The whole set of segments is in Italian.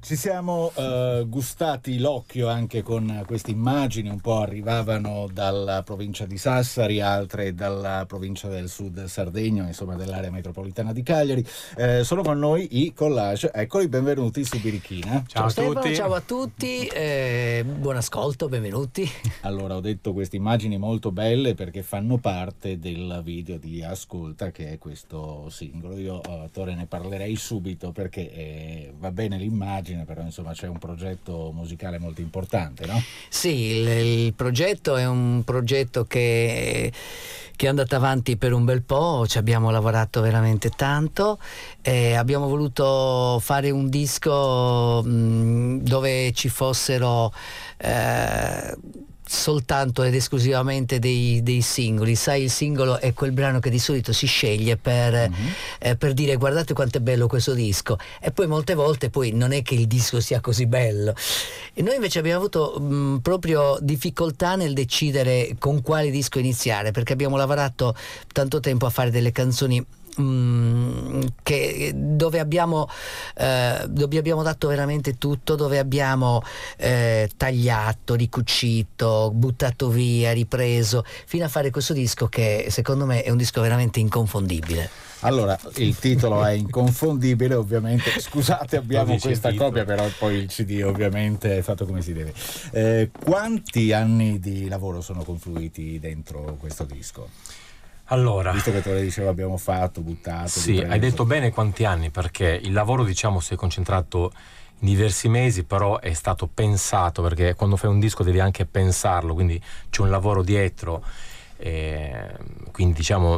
Ci siamo gustati l'occhio anche con queste immagini, un po' arrivavano dalla provincia di Sassari, altre dalla provincia del Sud Sardegno, insomma dell'area metropolitana di Cagliari. Sono con noi i Collage, eccoli, benvenuti su Birichina. Ciao a Stefano, tutti. ciao a tutti, buon ascolto, benvenuti. Allora, ho detto queste immagini molto belle perché fanno parte del video di Ascolta, che è questo singolo. Io, Tore, ne parlerei subito perché va bene l'immagine, però insomma c'è un progetto musicale molto importante, no? Sì, il progetto è un progetto che è andato avanti per un bel po', ci abbiamo lavorato veramente tanto, abbiamo voluto fare un disco dove ci fossero soltanto ed esclusivamente dei singoli. Sai, il singolo è quel brano che di solito si sceglie per dire guardate quanto è bello questo disco, e poi molte volte poi non è che il disco sia così bello, e noi invece abbiamo avuto proprio difficoltà nel decidere con quale disco iniziare, perché abbiamo lavorato tanto tempo a fare delle canzoni dove abbiamo dato veramente tutto, dove abbiamo tagliato, ricucito, buttato via, ripreso, fino a fare questo disco che secondo me è un disco veramente inconfondibile. Allora, il titolo è inconfondibile, ovviamente. Scusate, abbiamo questa copia, però poi il CD ovviamente è fatto come si deve. Quanti anni di lavoro sono confluiti dentro questo disco? Allora, visto che te lo dicevo, abbiamo fatto, buttato. sì, ripreso. hai detto bene quanti anni, perché il lavoro, diciamo, si è concentrato in diversi mesi, però è stato pensato, perché quando fai un disco devi anche pensarlo, quindi c'è un lavoro dietro. Quindi diciamo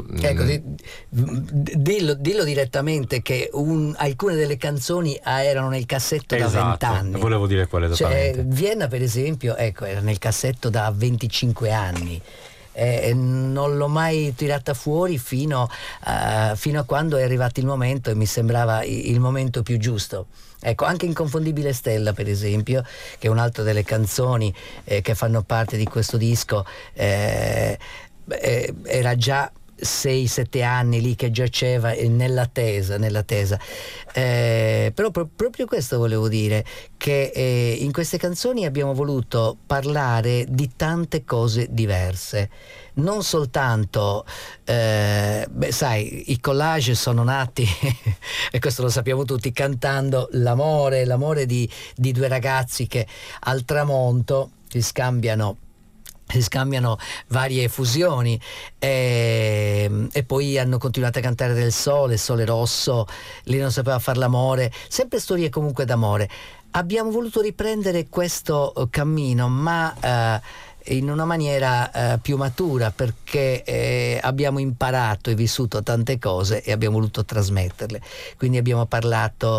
dillo direttamente che alcune delle canzoni erano nel cassetto da 20 anni. Volevo dire quello esattamente. Vienna per esempio, ecco, era nel cassetto da 25 anni. Non l'ho mai tirata fuori fino a quando è arrivato il momento, e mi sembrava il momento più giusto. Ecco, anche Inconfondibile Stella per esempio, che è un'altra delle canzoni che fanno parte di questo disco, era già 6-7 anni lì che giaceva nell'attesa, però proprio questo volevo dire, che in queste canzoni abbiamo voluto parlare di tante cose diverse, non soltanto sai, i Collage sono nati e questo lo sappiamo tutti, cantando l'amore di due ragazzi che al tramonto si scambiano varie fusioni, e poi hanno continuato a cantare del sole rosso, lei non sapeva far l'amore, sempre storie comunque d'amore. Abbiamo voluto riprendere questo cammino, ma in una maniera più matura, perché abbiamo imparato e vissuto tante cose e abbiamo voluto trasmetterle. Quindi abbiamo parlato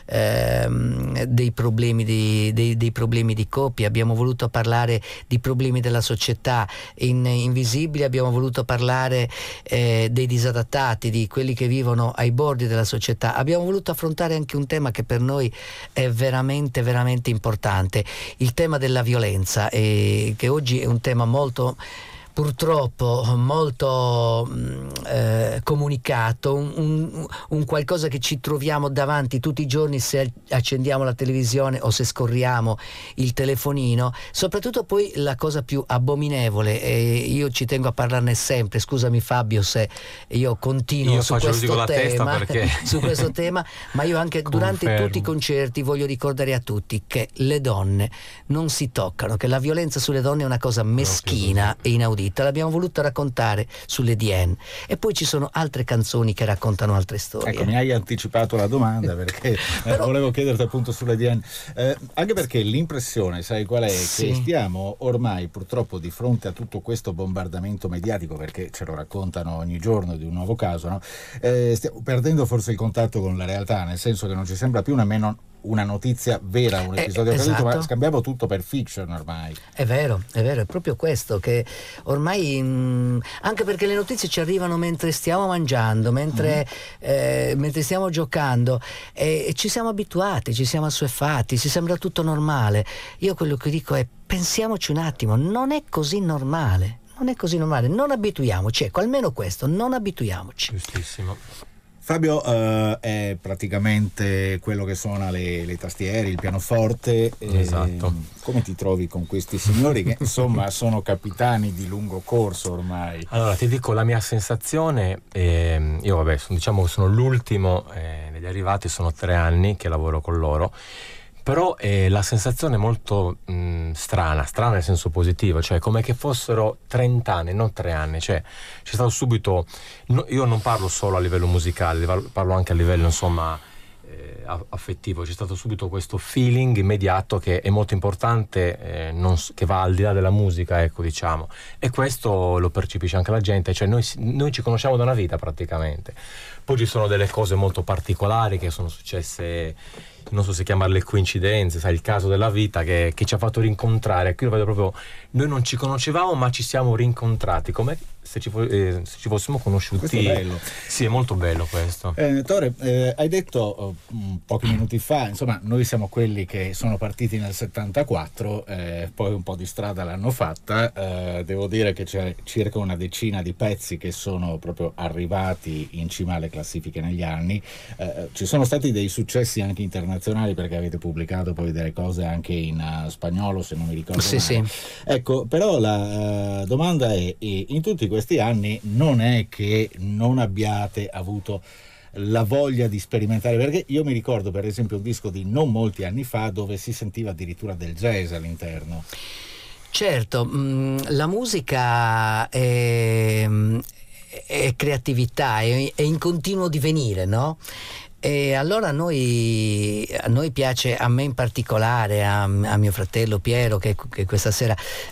dei problemi dei problemi di coppia, abbiamo voluto parlare di problemi della società. In Invisibili abbiamo voluto parlare dei disadattati, di quelli che vivono ai bordi della società. Abbiamo voluto affrontare anche un tema che per noi è veramente veramente importante, il tema della violenza, che oggi è un tema purtroppo molto comunicato, un qualcosa che ci troviamo davanti tutti i giorni se accendiamo la televisione o se scorriamo il telefonino. Soprattutto poi la cosa più abominevole, e io ci tengo a parlarne sempre, scusami Fabio se io continuo su questo tema, su questo tema, ma io anche durante tutti i concerti voglio ricordare a tutti che le donne non si toccano, che la violenza sulle donne è una cosa meschina e inaudita. L'abbiamo voluto raccontare sulle DN, e poi ci sono altre canzoni che raccontano altre storie. Ecco, mi hai anticipato la domanda, perché volevo chiederti appunto sulle DN, anche perché l'impressione, sai qual è? Sì. Che stiamo ormai purtroppo di fronte a tutto questo bombardamento mediatico, perché ce lo raccontano ogni giorno di un nuovo caso, no? Stiamo perdendo forse il contatto con la realtà, nel senso che non ci sembra più nemmeno una notizia vera, un episodio accaduto, ma scambiamo tutto per fiction ormai. È vero, è proprio questo, che ormai anche perché le notizie ci arrivano mentre stiamo mangiando, mentre stiamo giocando, e ci siamo abituati, ci siamo assuefatti, ci sembra tutto normale. Io quello che dico è: pensiamoci un attimo, non è così normale, non abituiamoci, ecco, almeno questo, non abituiamoci. Giustissimo. Fabio è praticamente quello che suona le tastiere, il pianoforte. Esatto. Come ti trovi con questi signori che insomma sono capitani di lungo corso ormai? Allora ti dico la mia sensazione, io vabbè diciamo che sono l'ultimo degli arrivati, sono 3 anni che lavoro con loro, però la sensazione è molto strana nel senso positivo, cioè come che fossero 30 anni, non 3 anni, cioè c'è stato subito, io non parlo solo a livello musicale, parlo anche a livello insomma affettivo, c'è stato subito questo feeling immediato che è molto importante, che va al di là della musica, ecco, diciamo, e questo lo percepisce anche la gente, cioè noi ci conosciamo da una vita praticamente. Poi ci sono delle cose molto particolari che sono successe, non so se chiamarle coincidenze, sai, il caso della vita che ci ha fatto rincontrare. Qui lo vedo proprio, noi non ci conoscevamo ma ci siamo rincontrati, come se ci fossimo conosciuti. Questo è bello. Sì, è molto bello questo. Tore, hai detto pochi minuti fa, insomma, noi siamo quelli che sono partiti nel 74, poi un po' di strada l'hanno fatta, devo dire che c'è circa una decina di pezzi che sono proprio arrivati in cima alle classifiche negli anni, ci sono stati dei successi anche internazionali perché avete pubblicato poi delle cose anche in spagnolo, se non mi ricordo male. Sì. Ecco, però la domanda è, in tutti questi anni non è che non abbiate avuto la voglia di sperimentare, perché io mi ricordo per esempio un disco di non molti anni fa dove si sentiva addirittura del jazz all'interno. Certo, la musica è creatività, è in continuo divenire, no? E allora a noi piace, a me in particolare, a mio fratello Piero che questa sera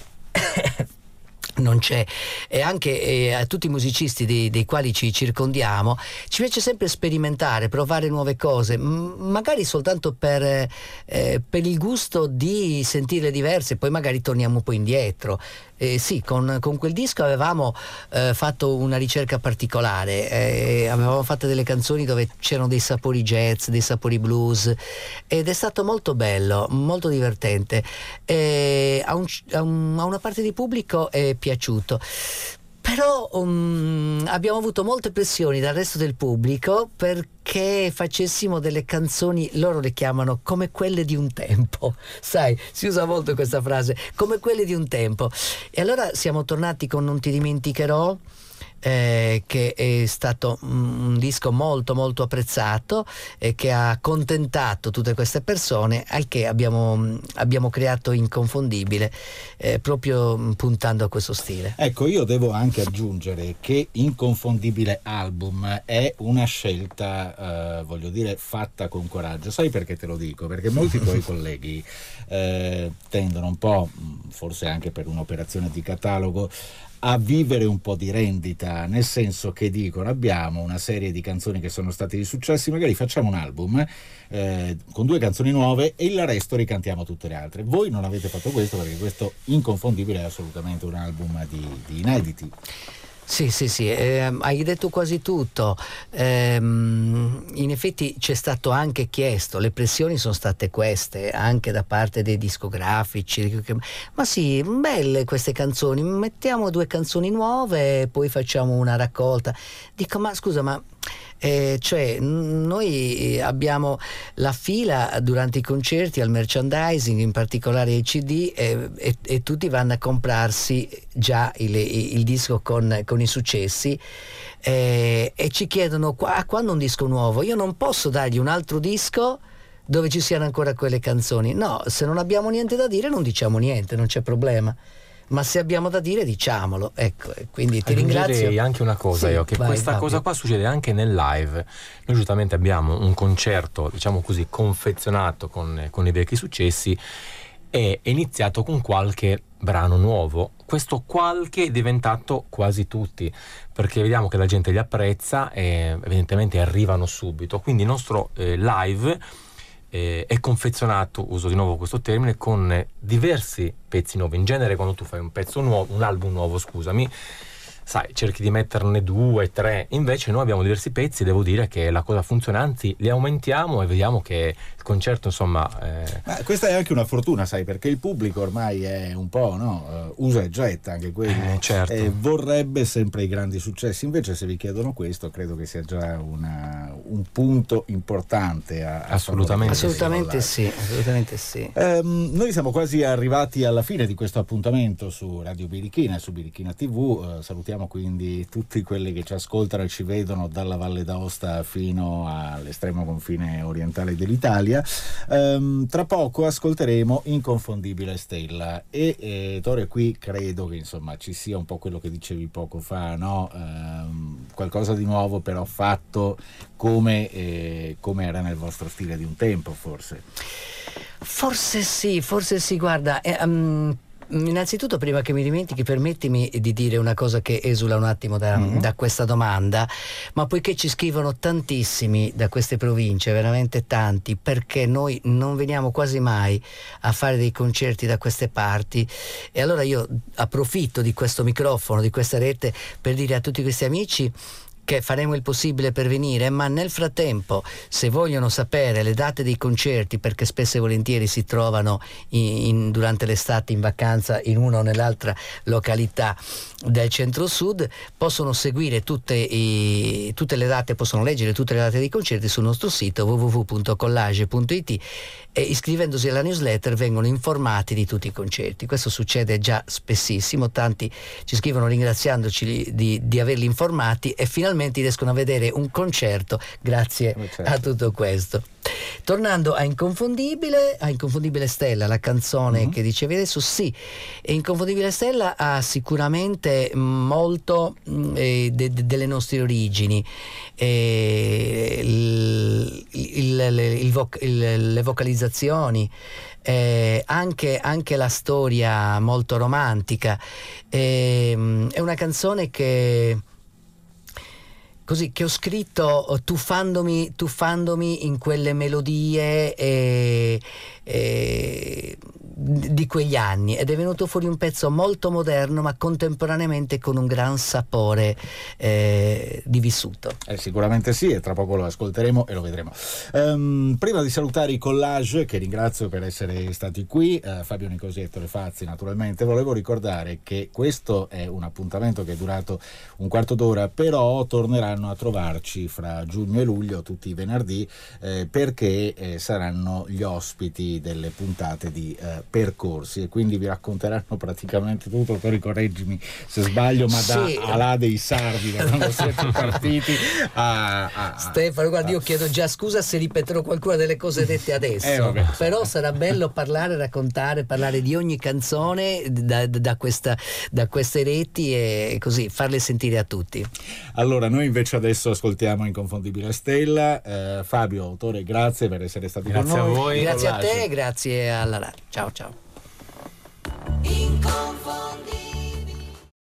non c'è, e anche a tutti i musicisti dei quali ci circondiamo, ci piace sempre sperimentare, provare nuove cose, magari soltanto per il gusto di sentirle diverse, poi magari torniamo un po' indietro. Sì, con quel disco avevamo fatto una ricerca particolare, avevamo fatto delle canzoni dove c'erano dei sapori jazz, dei sapori blues, ed è stato molto bello, molto divertente. A una parte di pubblico è piaciuto. Però abbiamo avuto molte pressioni dal resto del pubblico perché facessimo delle canzoni, loro le chiamano come quelle di un tempo, sai, si usa molto questa frase, come quelle di un tempo. E allora siamo tornati con Non ti dimenticherò, che è stato un disco molto molto apprezzato e che ha accontentato tutte queste persone, al che abbiamo creato Inconfondibile, proprio puntando a questo stile. Ecco, io devo anche aggiungere che Inconfondibile album è una scelta, voglio dire, fatta con coraggio. Sai perché te lo dico? Perché molti tuoi colleghi tendono un po', forse anche per un'operazione di catalogo, a vivere un po' di rendita, nel senso che dicono abbiamo una serie di canzoni che sono state di successi, magari facciamo un album con 2 canzoni nuove e il resto ricantiamo tutte le altre. Voi non avete fatto questo perché questo Inconfondibile è assolutamente un album di inediti. Sì, hai detto quasi tutto. In effetti c'è stato anche chiesto, le pressioni sono state queste anche da parte dei discografici, ma sì, belle queste canzoni, mettiamo 2 canzoni nuove e poi facciamo una raccolta. Dico, ma scusa, ma cioè noi abbiamo la fila durante i concerti al merchandising, in particolare ai CD, e tutti vanno a comprarsi già il disco con i successi, e ci chiedono quando un disco nuovo. Io non posso dargli un altro disco dove ci siano ancora quelle canzoni, no, se non abbiamo niente da dire non diciamo niente, non c'è problema. Ma se abbiamo da dire diciamolo, ecco, quindi ti ringrazio. Anche una cosa, sì, che questa cosa qua succede anche nel live. Noi giustamente abbiamo un concerto, diciamo così, confezionato con i vecchi successi, e è iniziato con qualche brano nuovo. Questo qualche è diventato quasi tutti, perché vediamo che la gente li apprezza e evidentemente arrivano subito. Quindi il nostro live è confezionato, uso di nuovo questo termine, con diversi pezzi nuovi. In genere quando tu fai un pezzo nuovo, un album nuovo, scusami, sai, cerchi di metterne 2, 3, invece noi abbiamo diversi pezzi, devo dire che la cosa funziona, anzi li aumentiamo e vediamo che il concerto, insomma... Ma questa è anche una fortuna, sai, perché il pubblico ormai è un po', no? Usa e getta, anche quello, certo. Vorrebbe sempre i grandi successi, invece se vi chiedono questo credo che sia già un punto importante assolutamente sì. Noi siamo quasi arrivati alla fine di questo appuntamento su Radio Birichina e su Birichina TV. Salutiamo quindi tutti quelli che ci ascoltano e ci vedono dalla Valle d'Aosta fino all'estremo confine orientale dell'Italia. Tra poco ascolteremo Inconfondibile Stella e Tore, qui credo che insomma ci sia un po' quello che dicevi poco fa, no? Qualcosa di nuovo però fatto come era nel vostro stile di un tempo, forse sì, guarda, innanzitutto, prima che mi dimentichi, permettimi di dire una cosa che esula un attimo da questa domanda, ma poiché ci scrivono tantissimi da queste province, veramente tanti, perché noi non veniamo quasi mai a fare dei concerti da queste parti, e allora io approfitto di questo microfono, di questa rete, per dire a tutti questi amici che faremo il possibile per venire, ma nel frattempo, se vogliono sapere le date dei concerti, perché spesso e volentieri si trovano durante l'estate in vacanza in una o nell'altra località del centro-sud, possono seguire tutte le date, possono leggere tutte le date dei concerti sul nostro sito www.collage.it, e iscrivendosi alla newsletter vengono informati di tutti i concerti. Questo succede già spessissimo, tanti ci scrivono ringraziandoci di averli informati e finalmente riescono a vedere un concerto grazie a tutto questo. Tornando a Inconfondibile Stella, la canzone che dicevi adesso, sì, Inconfondibile Stella ha sicuramente molto delle nostre origini, le vocalizzazioni, anche la storia molto romantica. È una canzone che ho scritto tuffandomi in quelle melodie di quegli anni, ed è venuto fuori un pezzo molto moderno ma contemporaneamente con un gran sapore di vissuto. Sicuramente sì, e tra poco lo ascolteremo e lo vedremo. Prima di salutare i Collage, che ringrazio per essere stati qui, Fabio Nicosi e Ettore Fazzi naturalmente, volevo ricordare che questo è un appuntamento che è durato un quarto d'ora, però torneranno a trovarci fra giugno e luglio tutti i venerdì, perché saranno gli ospiti delle puntate di Percorsi, e quindi vi racconteranno praticamente tutto. Poi correggimi se sbaglio, ma sì, da là dei sardi, da quando siete partiti Stefano, guarda, io chiedo già scusa se ripeterò qualcuna delle cose dette adesso, però sarà bello raccontare, parlare di ogni canzone da queste reti, e così farle sentire a tutti. Allora, noi invece adesso ascoltiamo Inconfondibile Stella. Fabio, autore, grazie per essere stati con noi. Grazie a voi. Grazie a te, grazie alla RAI. Ciao.